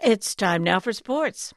It's time now for sports.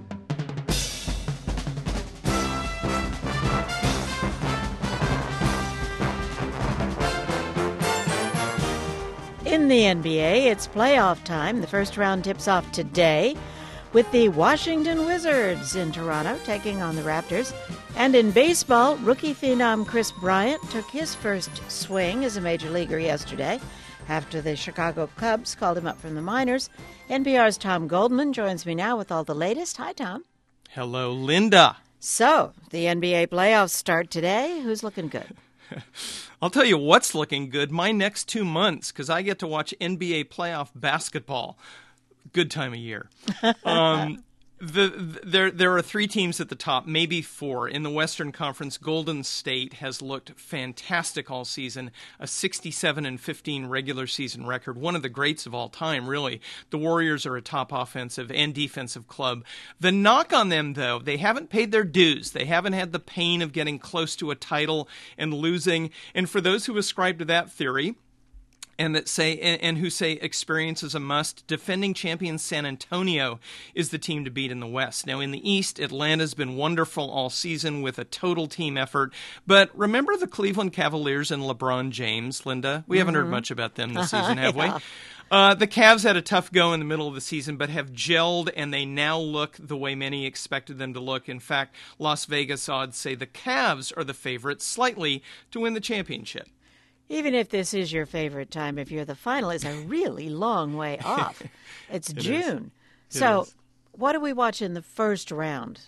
In the NBA, it's playoff time. The first round tips off today with the Washington Wizards in Toronto taking on the Raptors. And in baseball, rookie phenom Kris Bryant took his first swing as a major leaguer yesterday after the Chicago Cubs called him up from the minors. NPR's Tom Goldman joins me now with all the latest. Hi, Tom. Hello, Linda. So, the NBA playoffs start today. Who's looking good? I'll tell you what's looking good my next 2 months, because I get to watch NBA playoff basketball. Good time of year. There are three teams at the top, maybe four. In the Western Conference, Golden State has looked fantastic all season, a 67-15 regular season record, one of the greats of all time, really. The Warriors are a top offensive and defensive club. The knock on them, though, they haven't paid their dues. They haven't had the pain of getting close to a title and losing. And for those who ascribe to that theory, and who say experience is a must, defending champion San Antonio is the team to beat in the West. Now, in the East, Atlanta's been wonderful all season with a total team effort. But remember the Cleveland Cavaliers and LeBron James, Linda? We haven't heard much about them this season, have we? The Cavs had a tough go in the middle of the season, but have gelled, and they now look the way many expected them to look. In fact, Las Vegas odds say the Cavs are the favorites slightly to win the championship. Even if this is your favorite time, if you're the final, it's a really long way off. It's June. So what do we watch in the first round?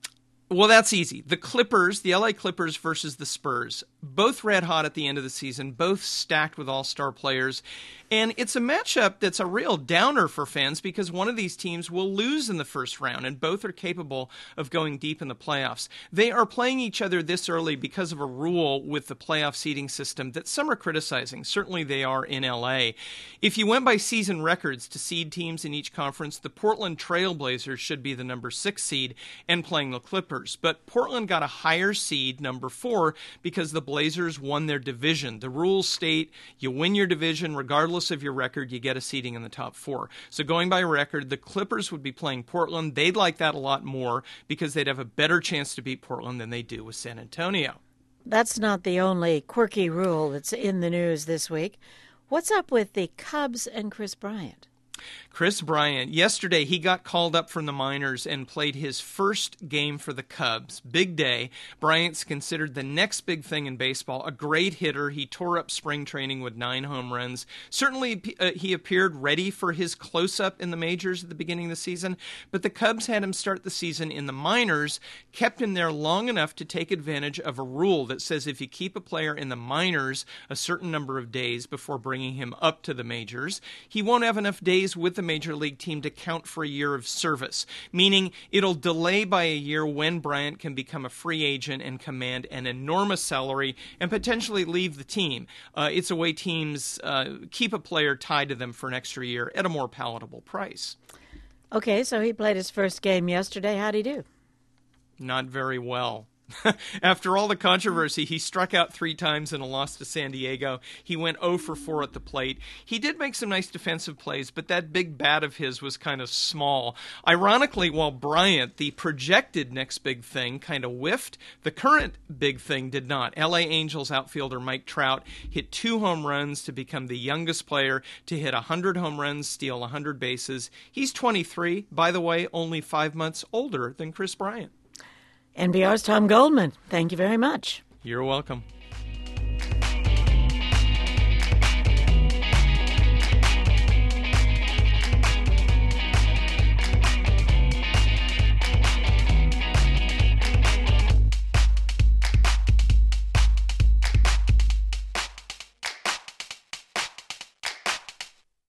Well, that's easy. The Clippers, the LA Clippers versus the Spurs, both red hot at the end of the season, both stacked with all-star players. And it's a matchup that's a real downer for fans because one of these teams will lose in the first round, and both are capable of going deep in the playoffs. They are playing each other this early because of a rule with the playoff seeding system that some are criticizing. Certainly they are in LA. If you went by season records to seed teams in each conference, the Portland Trail Blazers should be the number 6 seed and playing the Clippers. But Portland got a higher seed, number 4, because the Blazers won their division. The rules state you win your division regardless of your record, you get a seeding in the top 4. So going by record, the Clippers would be playing Portland. They'd like that a lot more because they'd have a better chance to beat Portland than they do with San Antonio. That's not the only quirky rule that's in the news this week. What's up with the Cubs and Kris Bryant? Kris Bryant, yesterday he got called up from the minors and played his first game for the Cubs. Big day. Bryant's considered the next big thing in baseball, a great hitter. He tore up spring training with 9 home runs. Certainly he appeared ready for his close-up in the majors at the beginning of the season, but the Cubs had him start the season in the minors, kept him there long enough to take advantage of a rule that says if you keep a player in the minors a certain number of days before bringing him up to the majors, he won't have enough days with the major league team to count for a year of service, meaning it'll delay by a year when Bryant can become a free agent and command an enormous salary and potentially leave the team. It's a way teams keep a player tied to them for an extra year at a more palatable price. Okay, so he played his first game yesterday. How'd he do? Not very well. After all the controversy, he struck out 3 times in a loss to San Diego. He went 0 for 4 at the plate. He did make some nice defensive plays, but that big bat of his was kind of small. Ironically, while Bryant, the projected next big thing, kind of whiffed, the current big thing did not. LA Angels outfielder Mike Trout hit 2 home runs to become the youngest player to hit 100 home runs, steal 100 bases. He's 23, by the way, only 5 months older than Kris Bryant. NPR's Tom Goldman. Thank you very much. You're welcome.